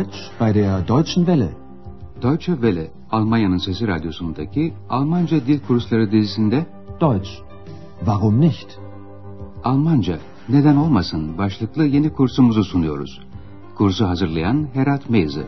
Deutsch bei der Deutschen Welle. Deutsche Welle, Almanya'nın Sesi Radyosu'ndaki Almanca Dil Kursları dizisinde Deutsch. Warum nicht? Almanca, neden olmasın başlıklı yeni kursumuzu sunuyoruz. Kursu hazırlayan Herat Meyze.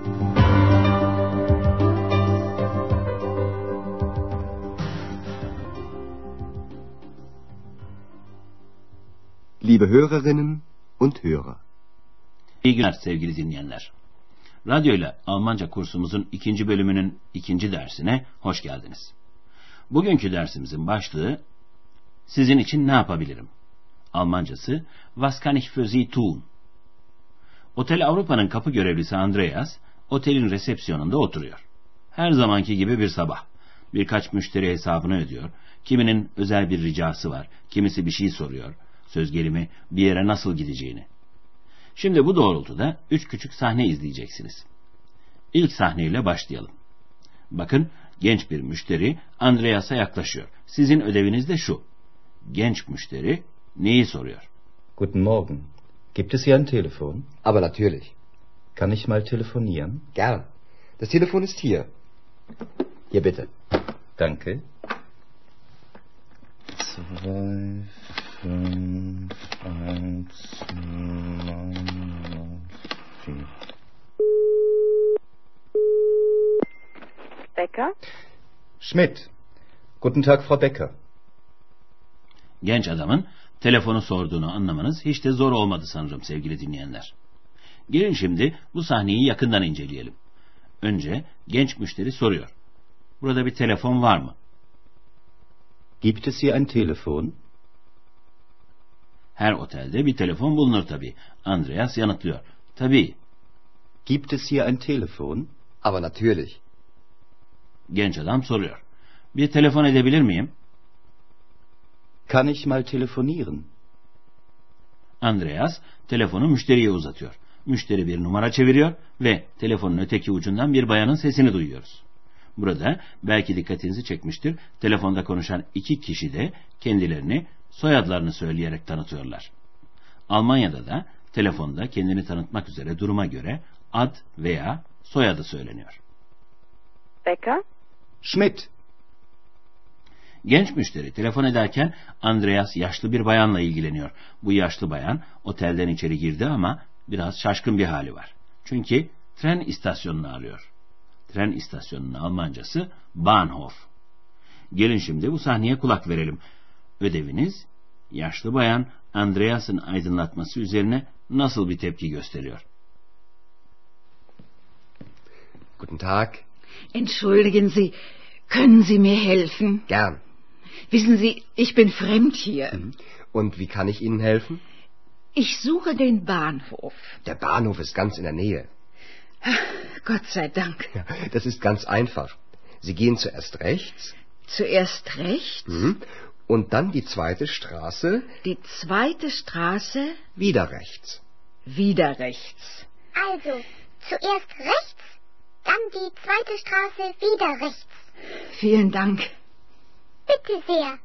Liebe Hörerinnen und Hörer. İyi günler sevgili dinleyenler. Radyoyla Almanca kursumuzun 2. bölümünün 2. dersine hoş geldiniz. Bugünkü dersimizin başlığı sizin için ne yapabilirim? Almancası Was kann ich für Sie tun? Otel Avrupa'nın kapı görevlisi Andreas, otelin resepsiyonunda oturuyor. Her zamanki gibi bir sabah. Birkaç müşteri hesabını ödüyor. Kiminin özel bir ricası var, kimisi bir şey soruyor. Söz gelimi bir yere nasıl gideceğini. Şimdi bu doğrultuda 3 küçük sahne izleyeceksiniz. İlk sahneyle başlayalım. Bakın, genç bir müşteri Andreas'a yaklaşıyor. Sizin ödeviniz de şu. Genç müşteri neyi soruyor? Guten Morgen. Gibt es hier ein Telefon? Aber natürlich. Kann ich mal telefonieren? Gern. Das Telefon ist hier. Hier bitte. Danke. 2, 5, 1, 9, 4. Becker? Schmidt. Guten Tag, Frau Becker. Genç adamın telefonu sorduğunu anlamanız hiç de zor olmadı sanırım sevgili dinleyenler. Gelin şimdi bu sahneyi yakından inceleyelim. Önce genç müşteri soruyor. Burada bir telefon var mı? Gibt es hier ein Telefon? Her otelde bir telefon bulunur tabii. Andreas yanıtlıyor. Tabii. Gibt es hier ein Telefon? Aber natürlich. Genç adam soruyor. Bir telefon edebilir miyim? Kann ich mal telefonieren? Andreas telefonu müşteriye uzatıyor. Müşteri bir numara çeviriyor ve telefonun öteki ucundan bir bayanın sesini duyuyoruz. Burada belki dikkatinizi çekmiştir. Telefonda konuşan 2 kişi de kendilerini, soyadlarını söyleyerek tanıtıyorlar. Almanya'da da telefonda kendini tanıtmak üzere duruma göre ad veya soyadı söyleniyor. Becker? Schmidt. Genç müşteri telefon ederken Andreas yaşlı bir bayanla ilgileniyor. Bu yaşlı bayan otelden içeri girdi ama biraz şaşkın bir hali var. Çünkü tren istasyonunu arıyor. Tren istasyonunun Almancası Bahnhof. Gelin şimdi bu sahneye kulak verelim. Ödeviniz, yaşlı bayan Andreas'ın aydınlatması üzerine nasıl bir tepki gösteriyor? Guten Tag. Entschuldigen Sie, können Sie mir helfen? Gern. Wissen Sie, ich bin fremd hier. Und wie kann ich Ihnen helfen? Ich suche den Bahnhof. Der Bahnhof ist ganz in der Nähe. Gott sei Dank. Ja, das ist ganz einfach. Sie gehen zuerst rechts. Zuerst rechts. Und dann die zweite Straße. Die zweite Straße. Wieder rechts. Wieder rechts. Also, zuerst rechts, dann die zweite Straße wieder rechts. Vielen Dank. Bitte sehr.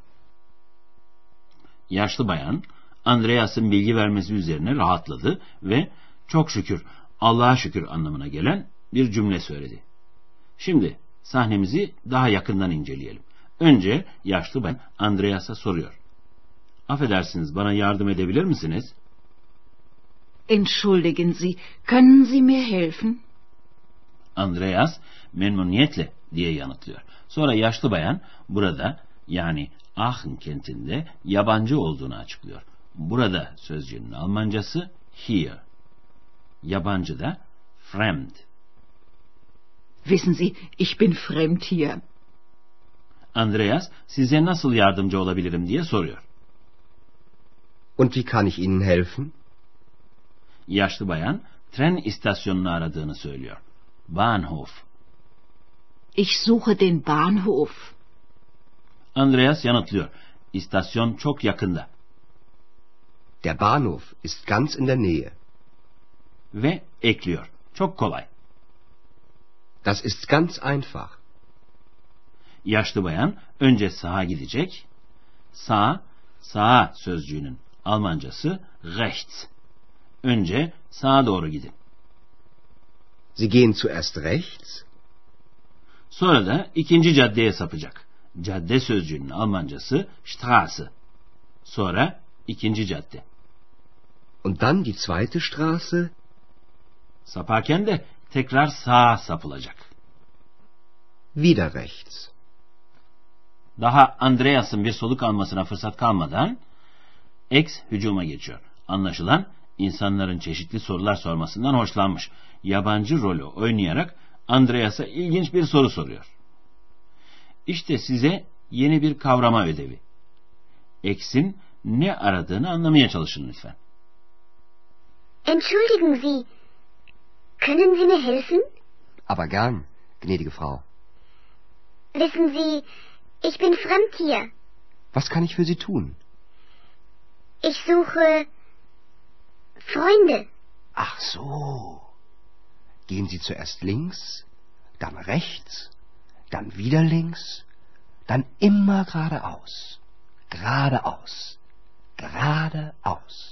Yaşlı bayan Andreas'ın bilgi vermesi üzerine rahatladı ve çok şükür, Allah'a şükür anlamına gelen bir cümle söyledi. Şimdi sahnemizi daha yakından inceleyelim. Önce yaşlı bayan Andreas'a soruyor. Affedersiniz, bana yardım edebilir misiniz? Entschuldigen Sie, können Sie mir helfen? Andreas memnuniyetle diye yanıtlıyor. Sonra yaşlı bayan burada, yani Aachen kentinde yabancı olduğunu açıklıyor. Burada sözcüğünün Almancası here. Yabancı da fremd. Wissen Sie, ich bin fremd hier. Andreas size nasıl yardımcı olabilirim diye soruyor. Und wie kann ich Ihnen helfen? Yaşlı bayan tren istasyonunu aradığını söylüyor. Bahnhof. Ich suche den Bahnhof. Andreas yanıtlıyor. İstasyon çok yakında. Der Bahnhof ist ganz in der Nähe. Ve ekliyor. Çok kolay. Das ist ganz einfach. Yaşlı bayan önce sağa gidecek. Sağa sözcüğünün Almancası rechts. Önce sağa doğru gidin. Sie gehen zuerst rechts. Sonra da ikinci caddeye sapacak. Cadde sözcüğünün Almancası Straße. Sonra ikinci cadde. Und dann die zweite Straße. Saparken de tekrar sağa sapılacak. Wieder rechts. Daha Andreas'ın bir soluk almasına fırsat kalmadan X hücuma geçiyor. Anlaşılan insanların çeşitli sorular sormasından hoşlanmış. Yabancı rolü oynayarak Andreas'a ilginç bir soru soruyor. İşte size yeni bir kavrama ödevi. X'in ne aradığını anlamaya çalışın lütfen. Entschuldigen Sie, können Sie mir helfen? Aber gern, gnädige Frau. Wissen Sie, ich bin fremd hier. Was kann ich für Sie tun? Ich suche Freunde. Ach so. Gehen Sie zuerst links, dann rechts, dann wieder links, dann immer geradeaus. Geradeaus. Geradeaus.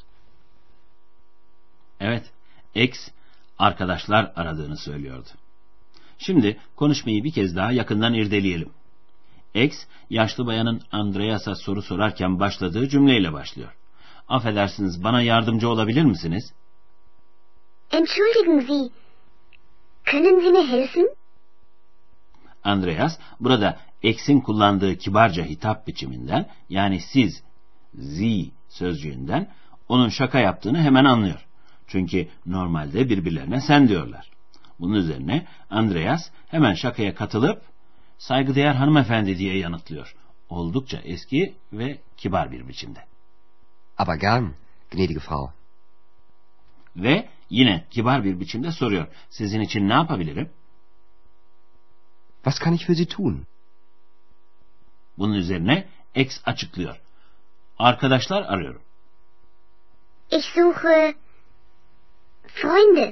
Evet, X arkadaşlar aradığını söylüyordu. Şimdi konuşmayı bir kez daha yakından irdeleyelim. X, yaşlı bayanın Andreas'a soru sorarken başladığı cümleyle başlıyor. Affedersiniz, bana yardımcı olabilir misiniz? Entschuldigen Sie, können Sie mir helfen? Andreas, burada X'in kullandığı kibarca hitap biçiminden, yani siz, Sie sözcüğünden, onun şaka yaptığını hemen anlıyor. Çünkü normalde birbirlerine sen diyorlar. Bunun üzerine Andreas hemen şakaya katılıp, saygıdeğer hanımefendi diye yanıtlıyor. Oldukça eski ve kibar bir biçimde. Aber gern, gnädige Frau. Ve yine kibar bir biçimde soruyor. Sizin için ne yapabilirim? Was kann ich für Sie tun? Bunun üzerine X açıklıyor. Arkadaşlar arıyorum. Ich suche Freunde.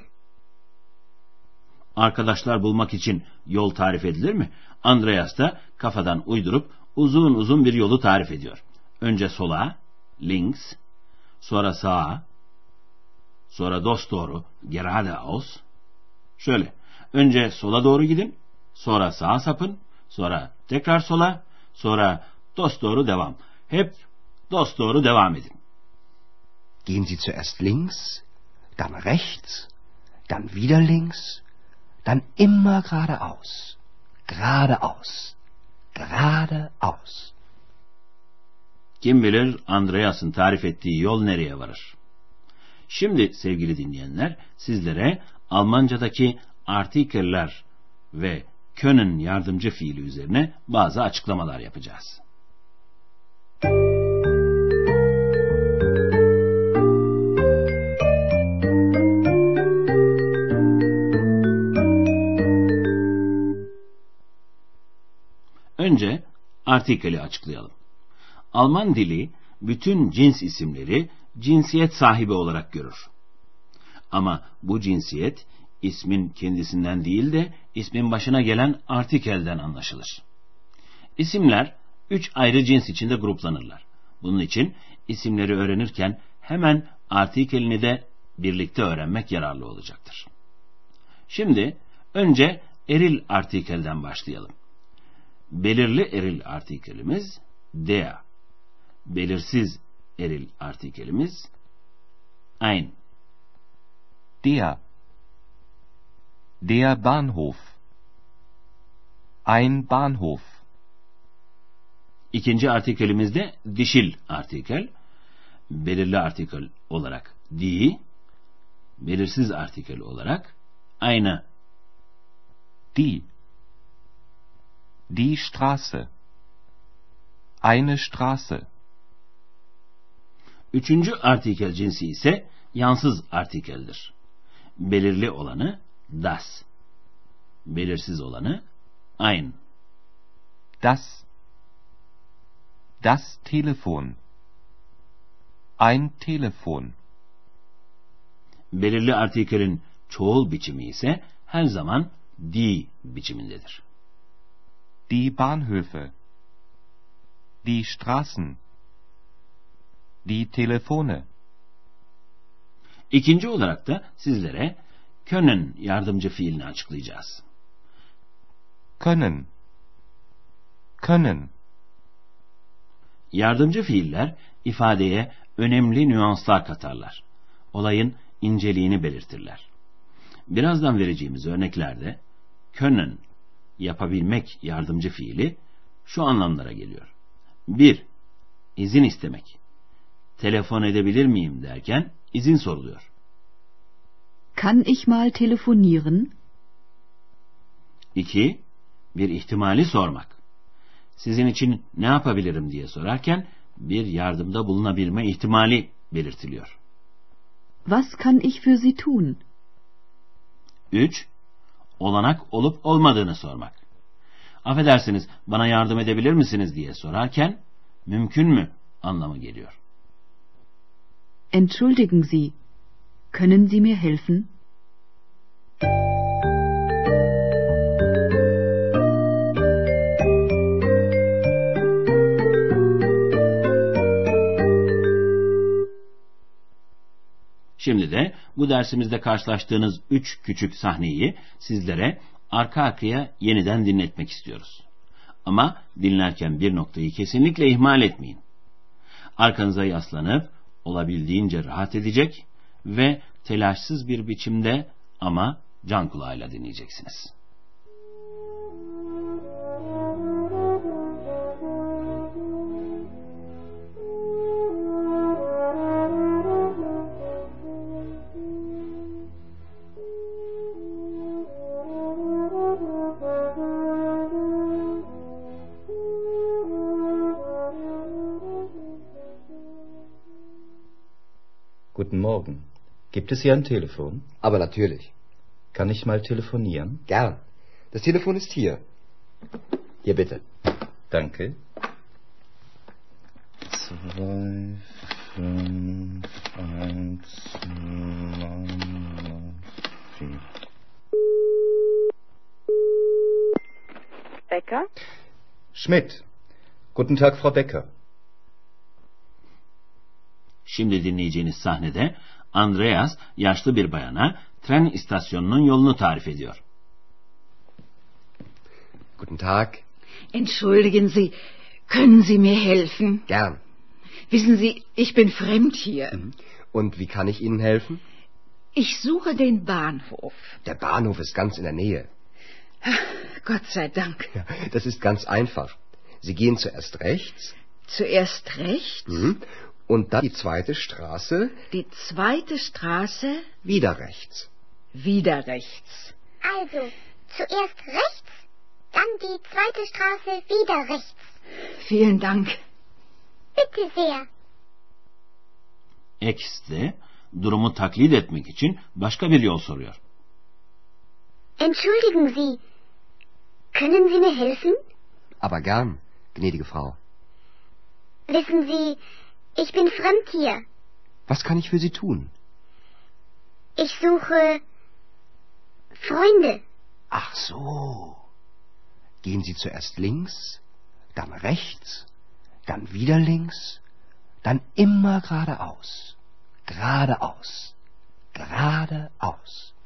Arkadaşlar bulmak için yol tarif edilir mi? Andreas da kafadan uydurup uzun uzun bir yolu tarif ediyor. Önce sola, links, sonra sağa, sonra dosdoğru, geradeaus. Şöyle, önce sola doğru gidin, sonra sağa sapın, sonra tekrar sola, sonra dosdoğru devam. Hep dosdoğru devam edin. Gehen Sie zuerst links, dann rechts, dann wieder links, dann immer geradeaus. Geradeaus. Geradeaus. Kim bilir Andreas'ın tarif ettiği yol nereye varır? Şimdi sevgili dinleyenler, sizlere Almancadaki artikel'ler ve können yardımcı fiili üzerine bazı açıklamalar yapacağız. Önce artikeli açıklayalım. Alman dili bütün cins isimleri cinsiyet sahibi olarak görür. Ama bu cinsiyet ismin kendisinden değil de ismin başına gelen artikelden anlaşılır. İsimler 3 ayrı cins içinde gruplanırlar. Bunun için isimleri öğrenirken hemen artikelini de birlikte öğrenmek yararlı olacaktır. Şimdi önce eril artikelden başlayalım. Belirli eril artikelimiz der. Belirsiz eril artikelimiz ein. Der. Der Bahnhof. Ein Bahnhof. İkinci artikelimiz de dişil artikel. Belirli artikel olarak die, belirsiz artikel olarak eine. Die. Die Straße. Eine Straße. Üçüncü artikel cinsi ise yansız artikeldir. Belirli olanı das, belirsiz olanı ein. Das. Das Telefon. Ein Telefon. Belirli artikelin çoğul biçimi ise her zaman die biçimindedir. Die Bahnhöfe. Die Straßen. Die Telefone. İkinci olarak da sizlere können yardımcı fiilini açıklayacağız. Können. Können. Yardımcı fiiller ifadeye önemli nüanslar katarlar. Olayın inceliğini belirtirler. Birazdan vereceğimiz örneklerde können, yapabilmek yardımcı fiili şu anlamlara geliyor. 1. İzin istemek. Telefon edebilir miyim derken izin soruluyor. Kann ich mal telefonieren? 2. Bir ihtimali sormak. Sizin için ne yapabilirim diye sorarken bir yardımda bulunabilme ihtimali belirtiliyor. Was kann ich für Sie tun? 3. Olanak olup olmadığını sormak. Affedersiniz, bana yardım edebilir misiniz diye sorarken mümkün mü anlamı geliyor. Entschuldigen Sie, können Sie mir helfen? Şimdi de bu dersimizde karşılaştığınız 3 küçük sahneyi sizlere arka arkaya yeniden dinletmek istiyoruz. Ama dinlerken bir noktayı kesinlikle ihmal etmeyin. Arkanıza yaslanıp olabildiğince rahat edecek ve telaşsız bir biçimde ama can kulağıyla dinleyeceksiniz. Guten Morgen. Gibt es hier ein Telefon? Aber natürlich. Kann ich mal telefonieren? Gern. Das Telefon ist hier. Hier bitte. Danke. 2, 5, 1, 9, 4. Becker? Schmidt. Guten Tag, Frau Becker. Şimdi dinleyeceğiniz sahnede Andreas yaşlı bir bayana tren istasyonunun yolunu tarif ediyor. Guten Tag. Entschuldigen Sie, können Sie mir helfen? Gern. Wissen Sie, ich bin fremd hier. Und wie kann ich Ihnen helfen? Ich suche den Bahnhof. Der Bahnhof ist ganz in der Nähe. Gott sei Dank. Ja, das ist ganz einfach. Sie gehen zuerst rechts. Zuerst rechts, Und dann die zweite Straße. die zweite Straße, Wieder rechts. wieder rechts. Also, zuerst rechts, dann die zweite Straße wieder rechts. Vielen Dank. Bitte sehr. X de durumu taklit etmek için başka bir yol soruyor. Entschuldigen Sie, können Sie mir helfen? Aber gern, gnädige Frau. Wissen Sie, ich bin fremd hier. Was kann ich für Sie tun? Ich suche Freunde. Ach so. Gehen Sie zuerst links, dann rechts, dann wieder links, dann immer geradeaus. Geradeaus. Geradeaus.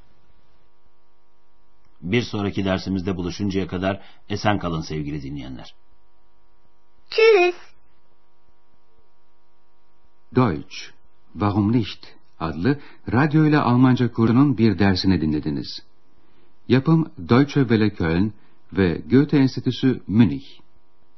Bir sonraki dersimizde buluşuncaya kadar esen kalın sevgili dinleyenler. Tschüss. Deutsch, Warum nicht? Adlı radyo ile Almanca kursunun bir dersini dinlediniz. Yapım Deutsche Welle Köln ve Goethe Enstitüsü Münih.